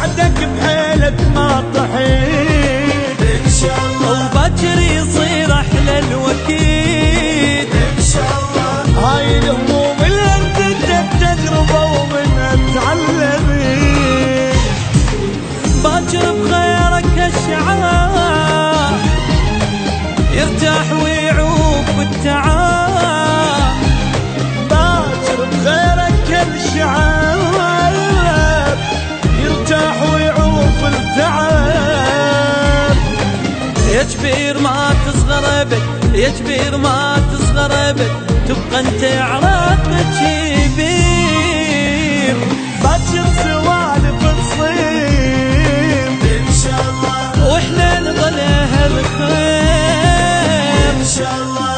بعدك بحيلك ما طحيت إن شاء الله، وباكر يصير أحلى الوكيد إن شاء الله. هاي الهموم اللي انت تجربة ومنها تعلمي، باكر بخيرك الشعار يرتاح ويعوف التعب، باكر بخيرك الشعار يرتاح ويعوف التعب. يا كبير ما تصغر ابد، يا كبير ما تصغر ابد، تبقى انت عراق كبير. باكر سوالف تصير ان شاء الله، واحنا نظل اهل خير ان شاء الله.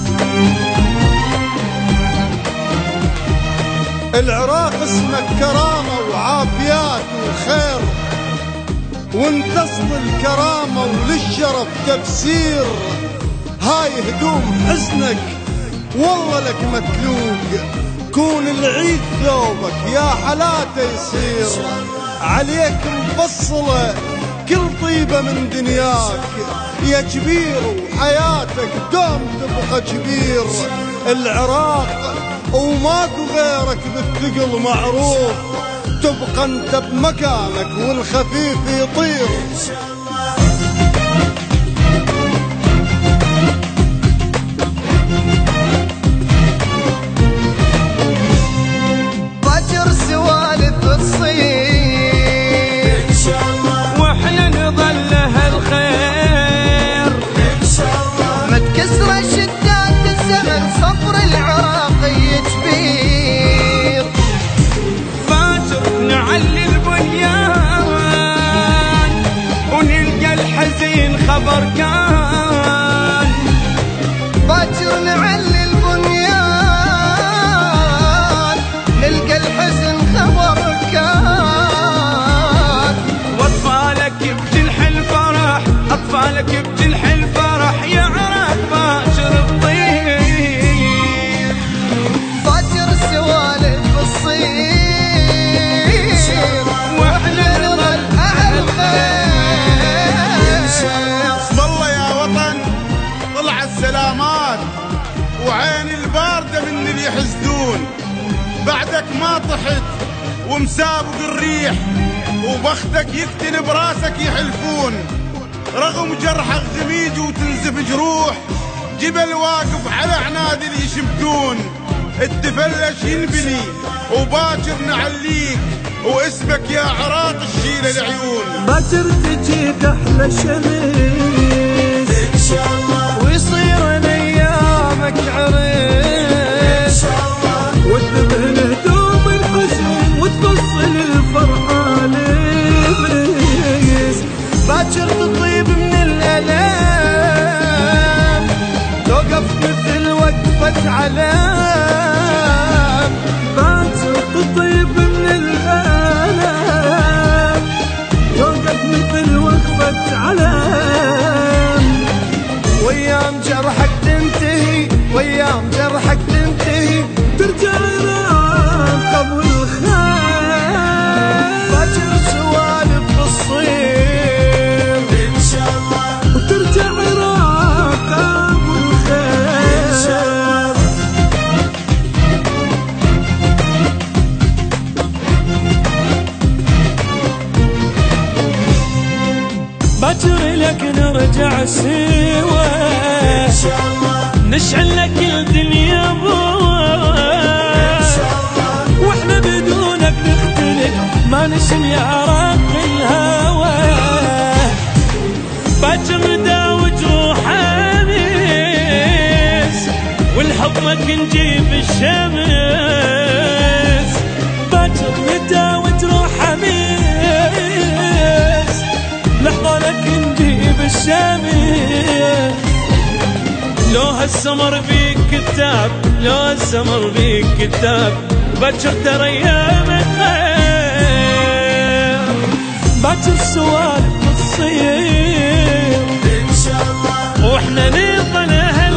العراق اسمك كرامة وعافيات وخير، وانت اصل الكرامة وللشرف تفسير. هاي هدوم حزنك والله لك متلوق، كون العيد ثوبك يا حلاته يصير. عليك مفصلة كل طيبة من دنياك يا كبير، وحياتك دوم تبقى كبير. العراق وماكو غيرك بالثقل معروف، تبقى انت بمكانك والخفيف يطير. باكر سوالف تصير ان شاء الله، واحنا نظل هالخير ان شاء الله. ما تكسر شدات الزمن صبر العراقي كبير. باكر نعلي البنيان ونلقى الحزين خبر كان، باكر نعلي البنيان نلقى الحزن خبر كان. واطفالك بجنح الفرح، اطفالك بجنح الفرح يا عراق باكر تطير. باكر سوالف تصير واحنا نظل اهل خير. اسم الله يا وطن طلع السلامات، وعين الباردة من اللي يحسدون. بعدك ما طحت ومسابق الريح، وبختك يفتن براسك يحلفون. رغم جرحك غميج وتنزف جروح، جبل واقف على عنادل يشبكون. التفلش ينبني وباكر نعليك، واسمك يا عراق الشيل العيون. باكر تجيك احلى شمس ان شاء الله، ويصير ايامك عرس ان شاء الله. وتذهل هدوم الحزن وتفصل الفرحة لبريس. باكر تطيب من الالام، توقف مثل وقفة علام. باكر تطيب من الالام، توقف مثل وقفة علام. وايام جرحك تنتهي، وايام جرحك تنتهي، ترجع عراق ابو الخير. باكر سوالف تصير ان شاء الله، وترجع عراق ابو الخير ان شاء الله. باكر لك نرجع سوا ان شاء الله، نشعل لك الدنيا ضوء ان شاء الله. واحنا بدونك نختلف ما نشم يا عراق الهوى. باكر نداوي جروح امس والحضنك نجيب الشمس. باكر نداوي جروح امس لحضنك نجيب الشمس. لو هالسمر بيك كتاب، لو هالسمر بيك كتاب، باكر ترى ايامك خير. باكر سوالف تصير ان شاء الله، واحنا نظل اهل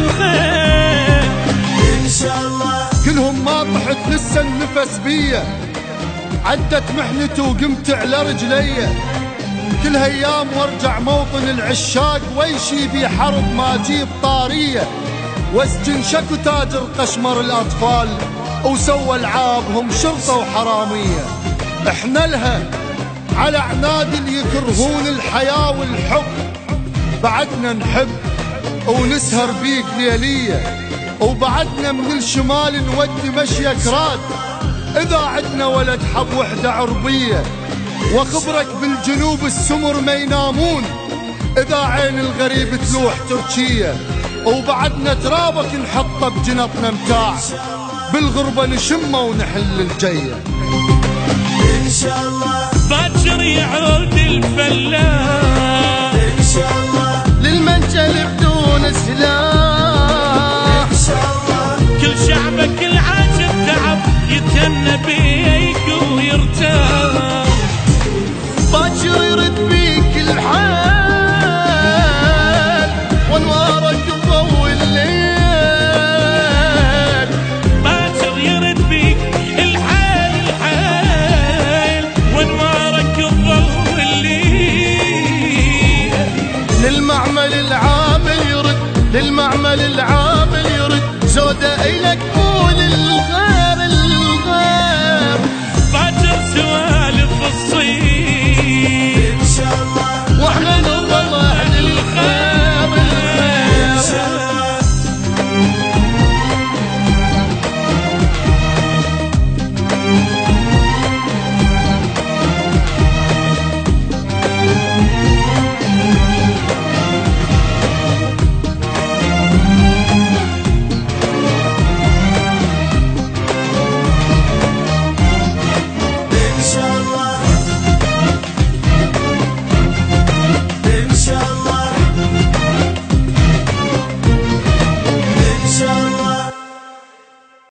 خير ان شاء الله. كلهم ما طحت لسه النفس بيه، عدت محنتي وقمت على رجلي، كل هايام وارجع موطن العشاق، ويشي بي حرب ما اجيب طاريه، واسجن شكو تاجر قشمر الاطفال، وسوى العابهم شرطه وحراميه. احنا لها على عناد اللي يكرهون الحياه والحب، بعدنا نحب ونسهر بيك ليليه، وبعدنا من الشمال نودي مشيك راد، اذا عدنا ولد حب وحده عربيه، وخبرك بالجنوب السمر ما ينامون، اذا عين الغريب تلوح تركيه، وبعدنا ترابك نحطه بجنطنا متاع، بالغربه نشمه ونحل الجيه. إن شاء الله باكر يعود الفلاح، إن شاء الله للمنجل بدون سلاح، إن شاء الله كل شعبك العاجب تعب يتهنى بيك ويرتاح، باكر يرد بيك الحال، وانوارك تضوي الليل، باكر يرد بيك الحال وانوارك تضوي الليل. للمعمل العامل يرد، للمعمل